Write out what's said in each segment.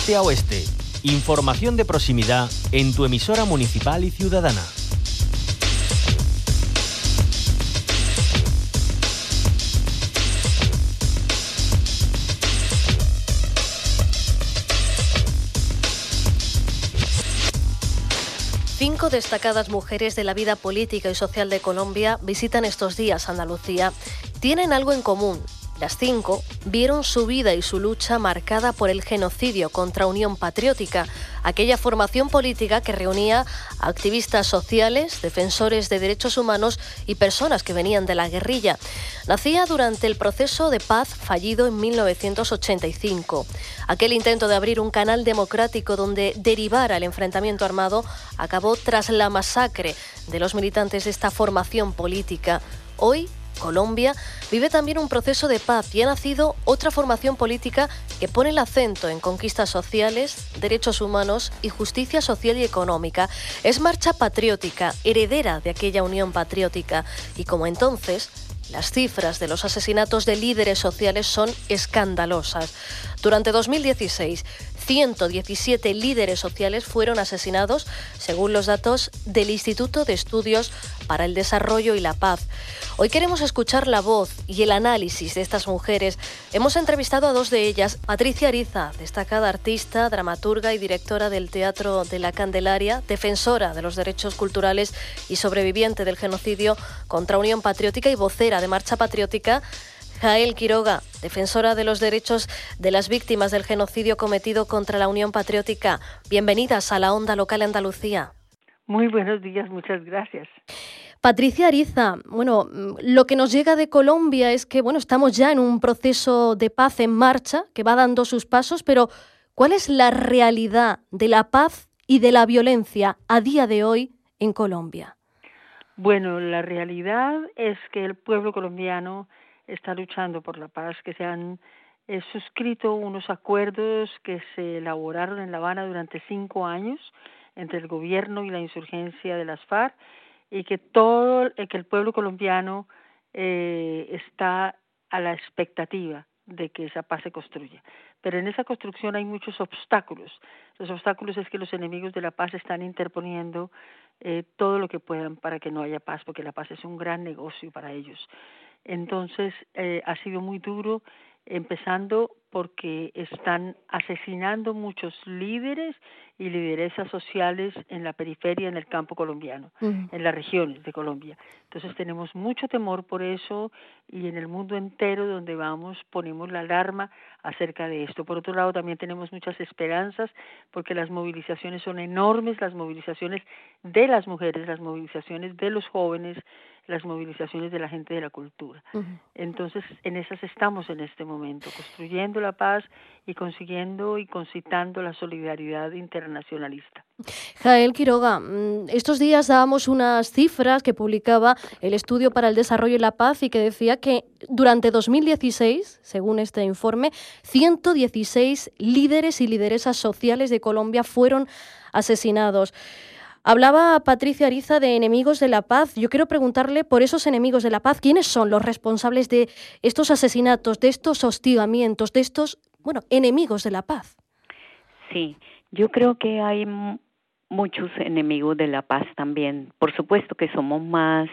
este a oeste. Información de proximidad en tu emisora municipal y ciudadana. Cinco destacadas mujeres de la vida política y social de Colombia visitan estos días Andalucía. Tienen algo en común. Las cinco vieron su vida y su lucha marcada por el genocidio contra Unión Patriótica, aquella formación política que reunía a activistas sociales, defensores de derechos humanos y personas que venían de la guerrilla. Nacía durante el proceso de paz fallido en 1985. Aquel intento de abrir un canal democrático donde derivara el enfrentamiento armado acabó tras la masacre de los militantes de esta formación política. Hoy, Colombia vive también un proceso de paz y ha nacido otra formación política que pone el acento en conquistas sociales, derechos humanos y justicia social y económica. Es Marcha Patriótica, heredera de aquella Unión Patriótica, y como entonces, las cifras de los asesinatos de líderes sociales son escandalosas. Durante 2016, 117 líderes sociales fueron asesinados, según los datos del Instituto de Estudios para el Desarrollo y la Paz. Hoy queremos escuchar la voz y el análisis de estas mujeres. Hemos entrevistado a dos de ellas. Patricia Ariza, destacada artista, dramaturga y directora del Teatro de la Candelaria, defensora de los derechos culturales y sobreviviente del genocidio contra Unión Patriótica y vocera de Marcha Patriótica. Jael Quiroga, defensora de los derechos de las víctimas del genocidio cometido contra la Unión Patriótica. Bienvenidas a la Onda Local Andalucía. Muy buenos días, muchas gracias. Patricia Ariza, bueno, lo que nos llega de Colombia es que, estamos ya en un proceso de paz en marcha que va dando sus pasos, pero ¿cuál es la realidad de la paz y de la violencia a día de hoy en Colombia? Bueno, la realidad es que el pueblo colombiano está luchando por la paz, que se han suscrito unos acuerdos que se elaboraron en La Habana durante 5 años entre el gobierno y la insurgencia de las FARC, y que que el pueblo colombiano está a la expectativa de que esa paz se construya. Pero en esa construcción hay muchos obstáculos. Los obstáculos es que los enemigos de la paz están interponiendo todo lo que puedan para que no haya paz, porque la paz es un gran negocio para ellos. Entonces ha sido muy duro, empezando porque están asesinando muchos líderes y lideresas sociales en la periferia, en el campo colombiano, en las regiones de Colombia. Entonces tenemos mucho temor por eso, y en el mundo entero donde vamos ponemos la alarma acerca de esto. Por otro lado, también tenemos muchas esperanzas porque las movilizaciones son enormes, las movilizaciones de las mujeres, las movilizaciones de los jóvenes, las movilizaciones de la gente de la cultura. Entonces, en esas estamos en este momento, construyendo la paz y consiguiendo y concitando la solidaridad internacionalista. Jael Quiroga, estos días dábamos unas cifras que publicaba el Estudio para el Desarrollo y la Paz y que decía que durante 2016, según este informe, 116 líderes y lideresas sociales de Colombia fueron asesinados. Hablaba Patricia Ariza de enemigos de la paz. Yo quiero preguntarle por esos enemigos de la paz, ¿quiénes son los responsables de estos asesinatos, de estos hostigamientos, de estos, enemigos de la paz? Sí, yo creo que hay muchos enemigos de la paz también. Por supuesto que somos más,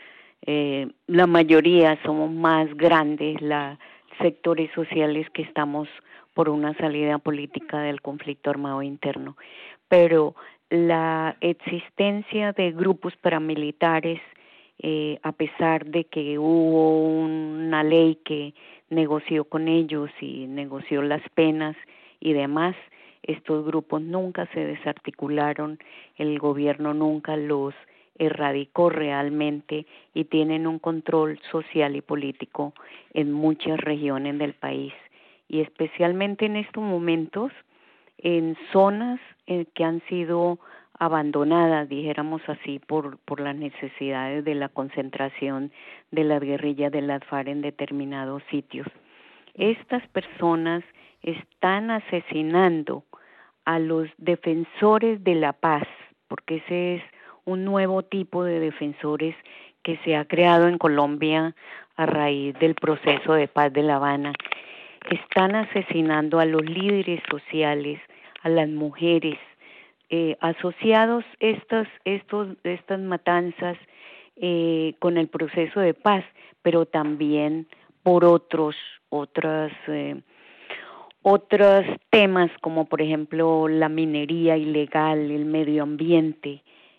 la mayoría somos más grandes, los sectores sociales que estamos por una salida política del conflicto armado interno, pero la existencia de grupos paramilitares, a pesar de que hubo una ley que negoció con ellos y negoció las penas y demás, estos grupos nunca se desarticularon, el gobierno nunca los erradicó realmente y tienen un control social y político en muchas regiones del país, y especialmente en estos momentos en zonas que han sido abandonadas, dijéramos así, por las necesidades de la concentración de las guerrillas de las FARC en determinados sitios. Estas personas están asesinando a los defensores de la paz, porque ese es un nuevo tipo de defensores que se ha creado en Colombia a raíz del proceso de paz de La Habana. Están asesinando a los líderes sociales, a las mujeres, asociados estas matanzas con el proceso de paz, pero también por otros temas como por ejemplo la minería ilegal, el medio ambiente,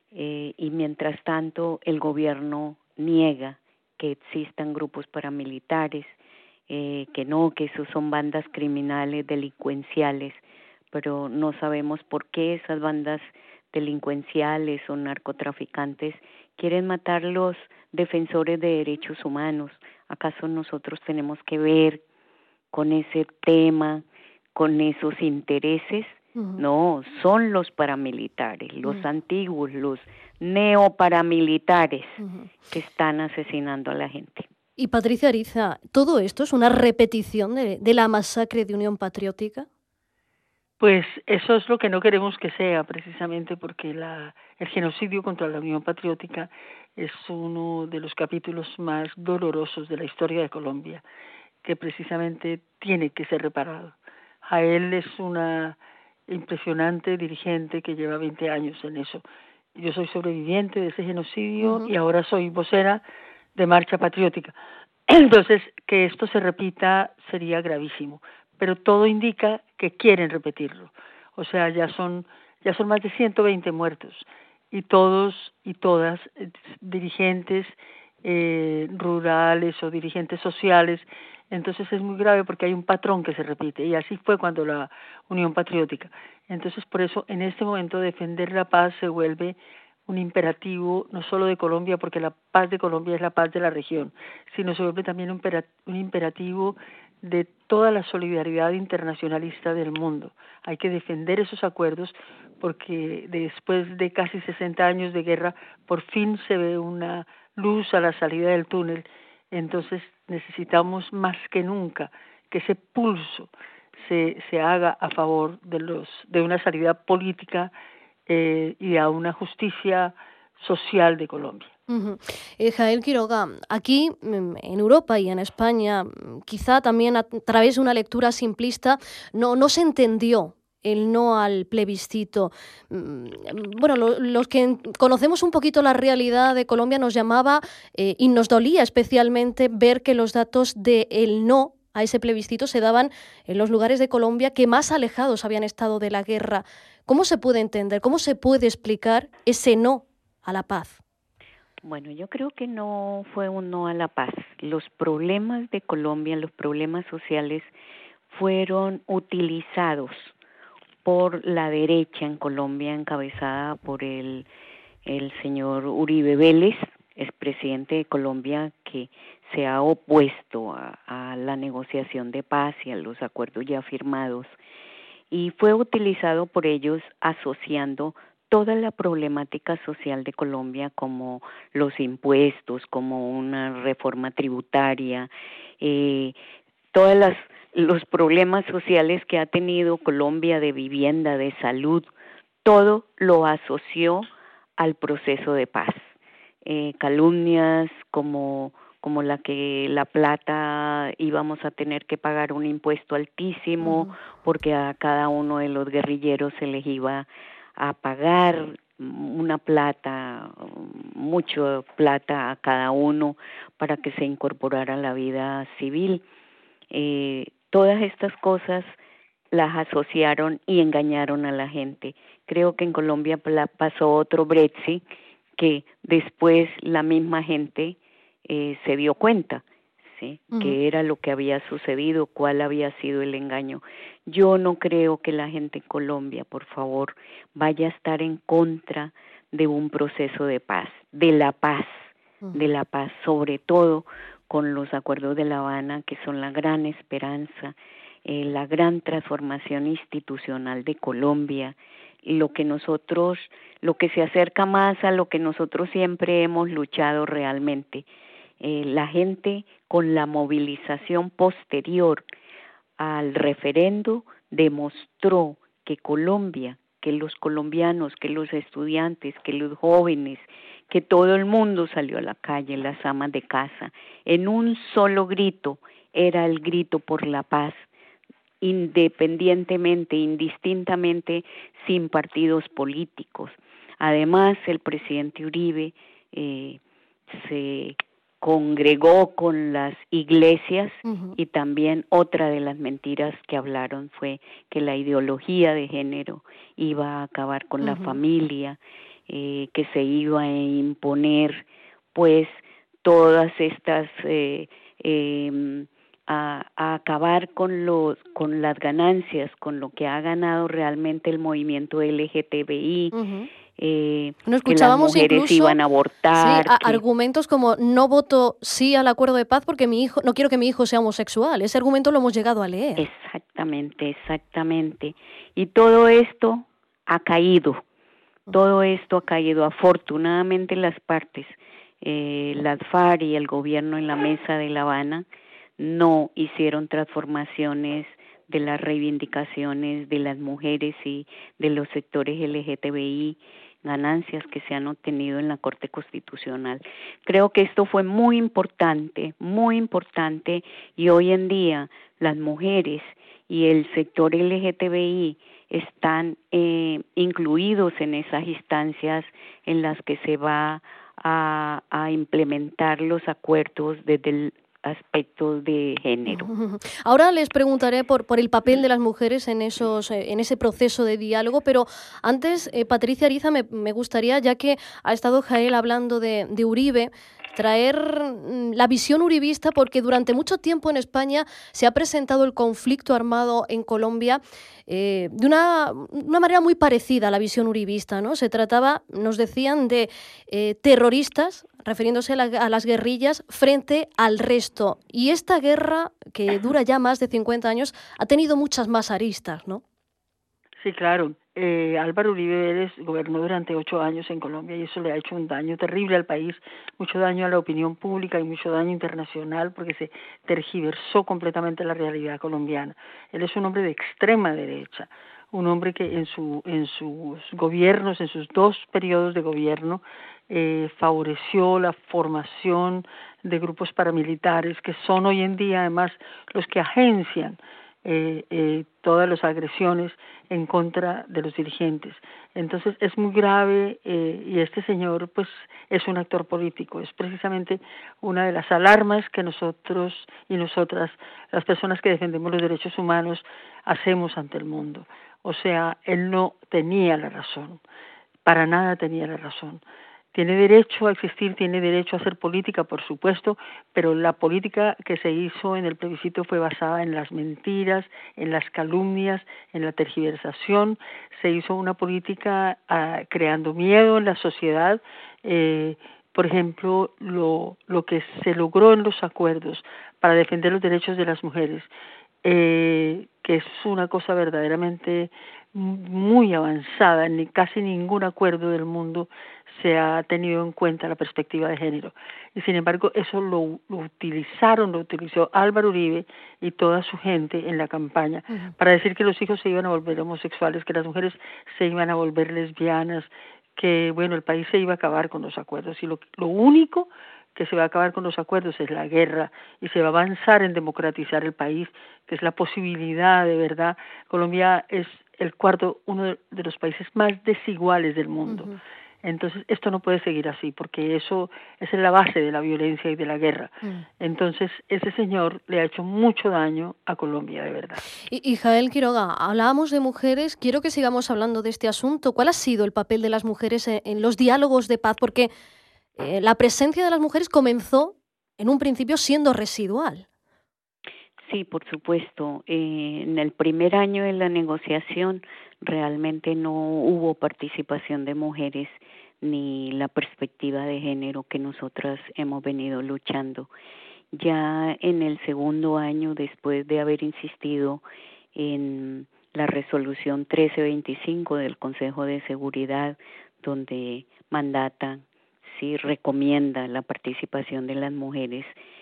y mientras tanto el gobierno niega que existan grupos paramilitares, que esos son bandas criminales, delincuenciales, pero no sabemos por qué esas bandas delincuenciales o narcotraficantes quieren matar los defensores de derechos humanos. ¿Acaso nosotros tenemos que ver con ese tema, con esos intereses? No, son los paramilitares, los antiguos, los neoparamilitares que están asesinando a la gente. Y Patricia Ariza, ¿todo esto es una repetición de la masacre de Unión Patriótica? Pues eso es lo que no queremos que sea, precisamente porque el genocidio contra la Unión Patriótica es uno de los capítulos más dolorosos de la historia de Colombia, que precisamente tiene que ser reparado. Jael es una impresionante dirigente que lleva 20 años en eso. Yo soy sobreviviente de ese genocidio y ahora soy vocera de Marcha Patriótica. Entonces, que esto se repita sería gravísimo, pero todo indica que quieren repetirlo. O sea, ya son más de 120 muertos y todos y todas dirigentes rurales o dirigentes sociales. Entonces es muy grave porque hay un patrón que se repite, y así fue cuando la Unión Patriótica. Entonces, por eso, en este momento, defender la paz se vuelve un imperativo, no solo de Colombia, porque la paz de Colombia es la paz de la región, sino se vuelve también un imperativo de toda la solidaridad internacionalista del mundo. Hay que defender esos acuerdos porque después de casi 60 años de guerra, por fin se ve una luz a la salida del túnel. Entonces necesitamos más que nunca que ese pulso se haga a favor de una salida política y a una justicia social de Colombia. Jael Quiroga, aquí en Europa y en España, quizá también a través de una lectura simplista, no se entendió el no al plebiscito. Bueno, los que conocemos un poquito la realidad de Colombia nos llamaba y nos dolía especialmente ver que los datos del no a ese plebiscito se daban en los lugares de Colombia que más alejados habían estado de la guerra. ¿Cómo se puede entender, cómo se puede explicar ese no a la paz? Bueno, yo creo que no fue un no a la paz. Los problemas de Colombia, los problemas sociales, fueron utilizados por la derecha en Colombia, encabezada por el señor Uribe Vélez, expresidente de Colombia, que se ha opuesto a la negociación de paz y a los acuerdos ya firmados, y fue utilizado por ellos asociando toda la problemática social de Colombia, como los impuestos, como una reforma tributaria, todos los problemas sociales que ha tenido Colombia de vivienda, de salud, todo lo asoció al proceso de paz. Calumnias como la que La Plata íbamos a tener que pagar un impuesto altísimo porque a cada uno de los guerrilleros se les iba a pagar una plata, mucho plata a cada uno para que se incorporara a la vida civil. Todas estas cosas las asociaron y engañaron a la gente. Creo que en Colombia pasó otro Brexit que después la misma gente se dio cuenta, ¿sí? Que era lo que había sucedido, cuál había sido el engaño. Yo no creo que la gente en Colombia, por favor, vaya a estar en contra de un proceso de paz, de la paz, sobre todo con los acuerdos de La Habana, que son la gran esperanza, la gran transformación institucional de Colombia, lo que se acerca más a lo que nosotros siempre hemos luchado realmente. La gente, con la movilización posterior al referendo, demostró que Colombia, que los colombianos, que los estudiantes, que los jóvenes, que todo el mundo salió a la calle, las amas de casa, en un solo grito, era el grito por la paz, independientemente, indistintamente, sin partidos políticos. Además, el presidente Uribe se congregó con las iglesias y también otra de las mentiras que hablaron fue que la ideología de género iba a acabar con la familia, que se iba a imponer pues todas estas a acabar con las ganancias, con lo que ha ganado realmente el movimiento LGTBI. No que las mujeres incluso, iban a abortar. Sí, argumentos como no voto sí al acuerdo de paz porque no quiero que mi hijo sea homosexual. Ese argumento lo hemos llegado a leer. Exactamente. Y todo esto ha caído. Afortunadamente las partes, las FARC y el gobierno en la mesa de La Habana, no hicieron transformaciones de las reivindicaciones de las mujeres y de los sectores LGTBI, ganancias que se han obtenido en la Corte Constitucional. Creo que esto fue muy importante, y hoy en día las mujeres y el sector LGTBI están incluidos en esas instancias en las que se va a implementar los acuerdos desde el aspectos de género. Ahora les preguntaré por el papel de las mujeres en ese proceso de diálogo, pero antes, Patricia Ariza, me gustaría, ya que ha estado Jael hablando de Uribe, traer la visión uribista, porque durante mucho tiempo en España se ha presentado el conflicto armado en Colombia de una manera muy parecida a la visión uribista, ¿no? Se trataba, nos decían, de terroristas, refiriéndose a las guerrillas, frente al resto. Y esta guerra, que dura ya más de 50 años, ha tenido muchas más aristas, ¿no? Sí, claro. Álvaro Uribe Vélez gobernó durante 8 años en Colombia y eso le ha hecho un daño terrible al país, mucho daño a la opinión pública y mucho daño internacional porque se tergiversó completamente la realidad colombiana. Él es un hombre de extrema derecha, un hombre que en sus gobiernos, en sus 2 periodos de gobierno, favoreció la formación de grupos paramilitares que son hoy en día además los que agencian todas las agresiones en contra de los dirigentes. Entonces es muy grave y este señor pues es un actor político, es precisamente una de las alarmas que nosotros y nosotras, las personas que defendemos los derechos humanos, hacemos ante el mundo. O sea, él no tenía la razón, para nada tenía la razón. Tiene derecho a existir, tiene derecho a hacer política, por supuesto, pero la política que se hizo en el plebiscito fue basada en las mentiras, en las calumnias, en la tergiversación. Se hizo una política creando miedo en la sociedad. Por ejemplo, lo que se logró en los acuerdos para defender los derechos de las mujeres, que es una cosa verdaderamente muy avanzada, ni casi ningún acuerdo del mundo se ha tenido en cuenta la perspectiva de género. Y sin embargo, eso lo utilizó Álvaro Uribe y toda su gente en la campaña para decir que los hijos se iban a volver homosexuales, que las mujeres se iban a volver lesbianas, que bueno, el país se iba a acabar con los acuerdos. Y lo único que se va a acabar con los acuerdos es la guerra y se va a avanzar en democratizar el país, que es la posibilidad de verdad. Colombia es uno de los países más desiguales del mundo. Entonces, esto no puede seguir así, porque eso es la base de la violencia y de la guerra. Entonces, ese señor le ha hecho mucho daño a Colombia, de verdad. Y Jael Quiroga, hablábamos de mujeres, quiero que sigamos hablando de este asunto. ¿Cuál ha sido el papel de las mujeres en los diálogos de paz? Porque la presencia de las mujeres comenzó, en un principio, siendo residual. Sí, por supuesto. En el primer año de la negociación realmente no hubo participación de mujeres ni la perspectiva de género que nosotras hemos venido luchando. Ya en el segundo año, después de haber insistido en la resolución 1325 del Consejo de Seguridad, donde mandata, sí, recomienda la participación de las mujeres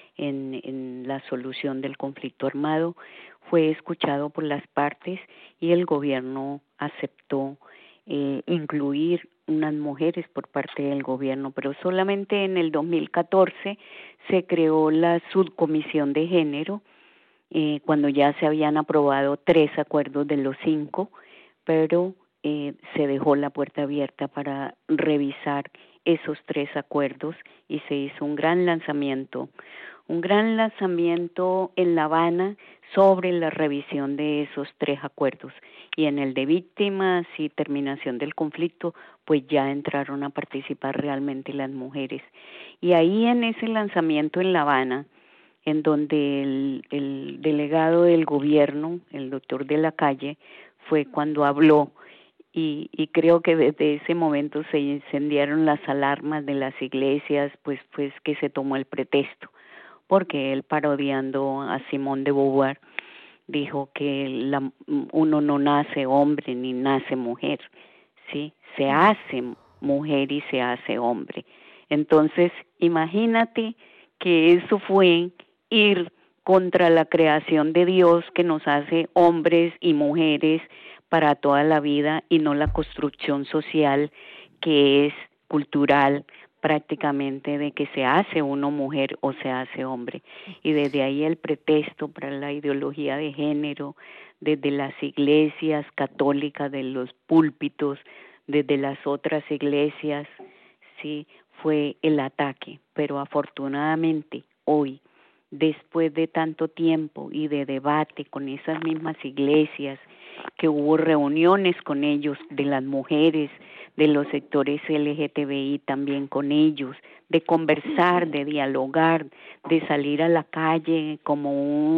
en la solución del conflicto armado, fue escuchado por las partes y el gobierno aceptó incluir unas mujeres por parte del gobierno, pero solamente en el 2014 se creó la subcomisión de género cuando ya se habían aprobado 3 acuerdos de los 5, pero se dejó la puerta abierta para revisar esos 3 acuerdos y se hizo un gran lanzamiento en La Habana sobre la revisión de esos 3 acuerdos. Y en el de víctimas y terminación del conflicto, pues ya entraron a participar realmente las mujeres. Y ahí en ese lanzamiento en La Habana, en donde el delegado del gobierno, el doctor de la Calle, fue cuando habló, y creo que desde ese momento se incendiaron las alarmas de las iglesias, pues que se tomó el pretexto, porque él, parodiando a Simone de Beauvoir, dijo que uno no nace hombre ni nace mujer, ¿sí? Se hace mujer y se hace hombre. Entonces, imagínate que eso fue ir contra la creación de Dios, que nos hace hombres y mujeres para toda la vida, y no la construcción social que es cultural, prácticamente, de que se hace uno mujer o se hace hombre. Y desde ahí el pretexto para la ideología de género, desde las iglesias católicas, de los púlpitos, desde las otras iglesias, sí, fue el ataque. Pero afortunadamente hoy, después de tanto tiempo y de debate con esas mismas iglesias, que hubo reuniones con ellos, de las mujeres, de los sectores LGTBI también con ellos, de conversar, de dialogar, de salir a la calle como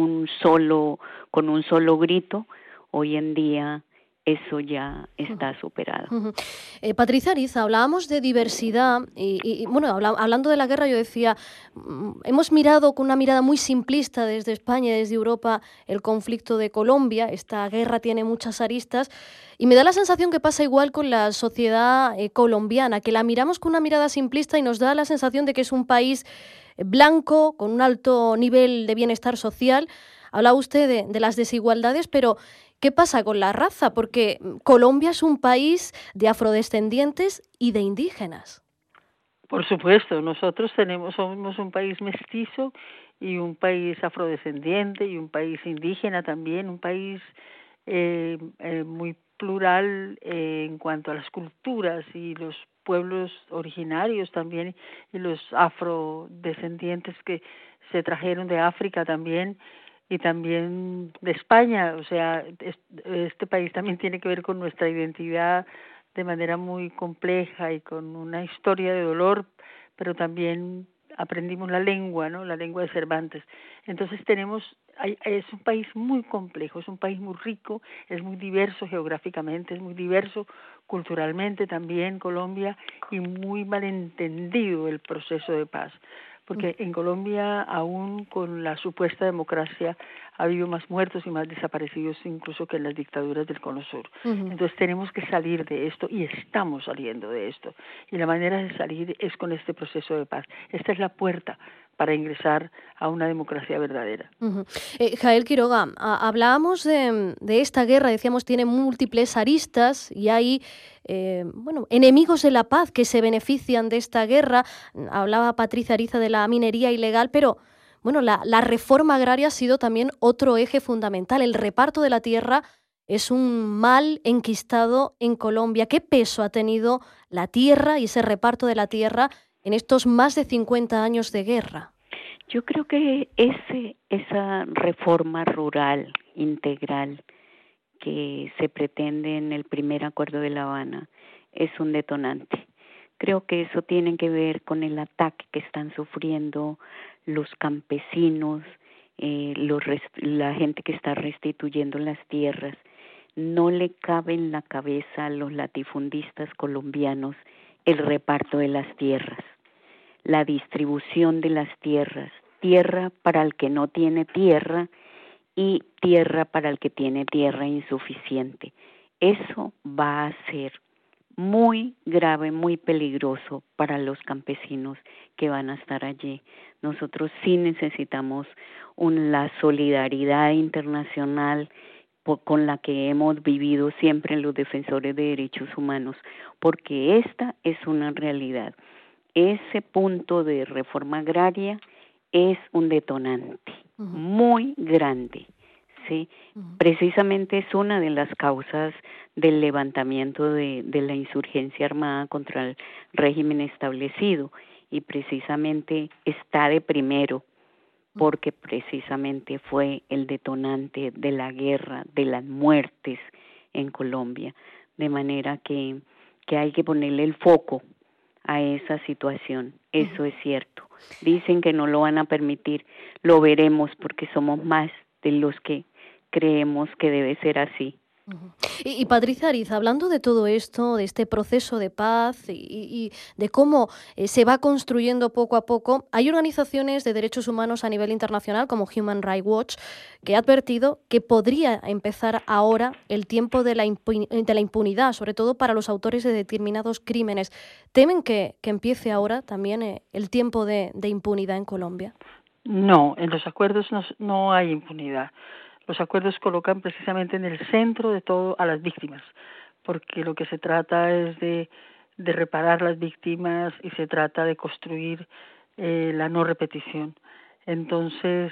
con un solo grito. Hoy en día eso ya está superado. Patricia Ariza, hablábamos de diversidad y bueno, hablando de la guerra, yo decía, hemos mirado con una mirada muy simplista desde España y desde Europa el conflicto de Colombia. Esta guerra tiene muchas aristas y me da la sensación que pasa igual con la sociedad colombiana, que la miramos con una mirada simplista y nos da la sensación de que es un país blanco, con un alto nivel de bienestar social. Hablaba usted de las desigualdades, pero ¿qué pasa con la raza? Porque Colombia es un país de afrodescendientes y de indígenas. Por supuesto, nosotros somos un país mestizo y un país afrodescendiente y un país indígena también, un país muy plural en cuanto a las culturas y los pueblos originarios también, y los afrodescendientes que se trajeron de África también, y también de España. O sea, este país también tiene que ver con nuestra identidad de manera muy compleja y con una historia de dolor, pero también aprendimos la lengua, ¿no? La lengua de Cervantes. Entonces es un país muy complejo, es un país muy rico, es muy diverso geográficamente, es muy diverso culturalmente también Colombia, y muy malentendido el proceso de paz. Porque en Colombia, aún con la supuesta democracia, ha habido más muertos y más desaparecidos incluso que en las dictaduras del Cono Sur. Entonces tenemos que salir de esto, y estamos saliendo de esto. Y la manera de salir es con este proceso de paz. Esta es la puerta para ingresar a una democracia verdadera. Jael Quiroga, hablábamos de esta guerra, decíamos, tiene múltiples aristas y hay enemigos de la paz que se benefician de esta guerra. Hablaba Patricia Ariza de la minería ilegal, pero bueno, la reforma agraria ha sido también otro eje fundamental. El reparto de la tierra es un mal enquistado en Colombia. ¿Qué peso ha tenido la tierra y ese reparto de la tierra en estos más de 50 años de guerra? Yo creo que esa reforma rural integral que se pretende en el primer acuerdo de La Habana es un detonante. Creo que eso tiene que ver con el ataque que están sufriendo los campesinos, la gente que está restituyendo las tierras. No le cabe en la cabeza a los latifundistas colombianos el reparto de las tierras, la distribución de las tierras, tierra para el que no tiene tierra y tierra para el que tiene tierra insuficiente. Eso va a ser muy grave, muy peligroso para los campesinos que van a estar allí. Nosotros sí necesitamos la solidaridad internacional con la que hemos vivido siempre los defensores de derechos humanos, porque esta es una realidad. Ese punto de reforma agraria es un detonante muy grande, ¿sí? Precisamente es una de las causas del levantamiento de la insurgencia armada contra el régimen establecido, y precisamente está de primero porque precisamente fue el detonante de la guerra, de las muertes en Colombia, de manera que hay que ponerle el foco a esa situación. Eso es cierto. Dicen que no lo van a permitir, lo veremos porque somos más de los que creemos que debe ser así. Y Patricia Ariza, hablando de todo esto, de este proceso de paz y de cómo se va construyendo poco a poco, hay organizaciones de derechos humanos a nivel internacional como Human Rights Watch que ha advertido que podría empezar ahora el tiempo de la impunidad, sobre todo para los autores de determinados crímenes. ¿Temen que empiece ahora también el tiempo de impunidad en Colombia? No, en los acuerdos no hay impunidad. Los acuerdos colocan precisamente en el centro de todo a las víctimas, porque lo que se trata es de reparar las víctimas y se trata de construir la no repetición. Entonces,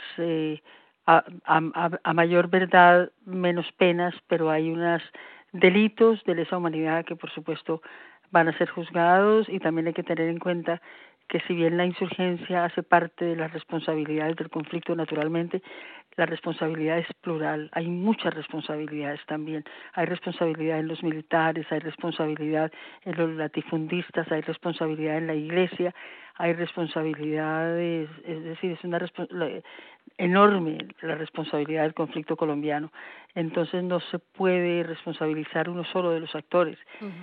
a mayor verdad, menos penas, pero hay unos delitos de lesa humanidad que, por supuesto, van a ser juzgados, y también hay que tener en cuenta que si bien la insurgencia hace parte de las responsabilidades del conflicto, naturalmente, la responsabilidad es plural, hay muchas responsabilidades también, hay responsabilidad en los militares, hay responsabilidad en los latifundistas, hay responsabilidad en la iglesia, hay responsabilidades, es decir, es una enorme la responsabilidad del conflicto colombiano. Entonces no se puede responsabilizar uno solo de los actores.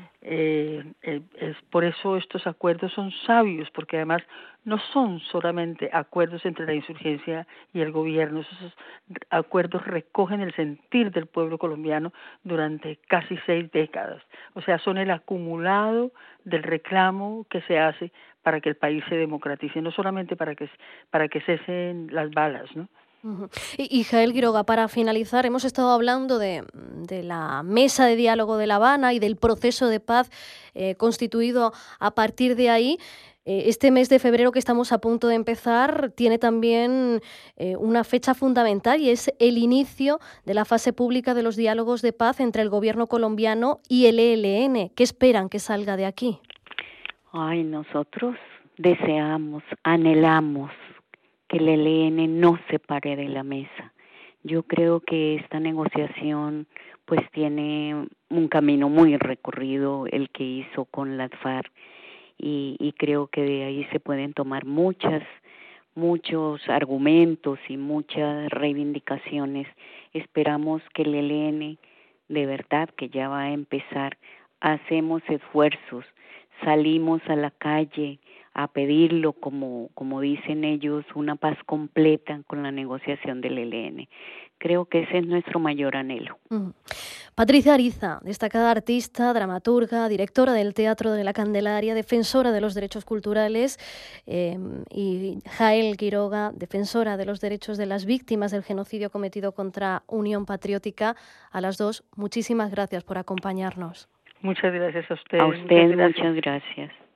Es por eso estos acuerdos son sabios, porque además no son solamente acuerdos entre la insurgencia y el gobierno. Esos acuerdos recogen el sentir del pueblo colombiano durante casi 6 décadas. O sea, son el acumulado del reclamo que se hace para que el país se democratice, no solamente para que cesen las balas, ¿no? Y Jael Quiroga, para finalizar, hemos estado hablando de la mesa de diálogo de La Habana y del proceso de paz constituido a partir de ahí. Este mes de febrero que estamos a punto de empezar tiene también una fecha fundamental, y es el inicio de la fase pública de los diálogos de paz entre el gobierno colombiano y el ELN. ¿Qué esperan que salga de aquí? Ay, nosotros deseamos, anhelamos que el ELN no se pare de la mesa. Yo creo que esta negociación pues tiene un camino muy recorrido, el que hizo con las FARC, y creo que de ahí se pueden tomar muchos argumentos y muchas reivindicaciones. Esperamos que el ELN, de verdad que ya va a empezar, hacemos esfuerzos, salimos a la calle a pedirlo, como dicen ellos, una paz completa con la negociación del ELN. Creo que ese es nuestro mayor anhelo. Patricia Ariza, destacada artista, dramaturga, directora del Teatro de la Candelaria, defensora de los derechos culturales, y Jael Quiroga, defensora de los derechos de las víctimas del genocidio cometido contra Unión Patriótica. A las dos, muchísimas gracias por acompañarnos. Muchas gracias a usted. A usted, muchas gracias.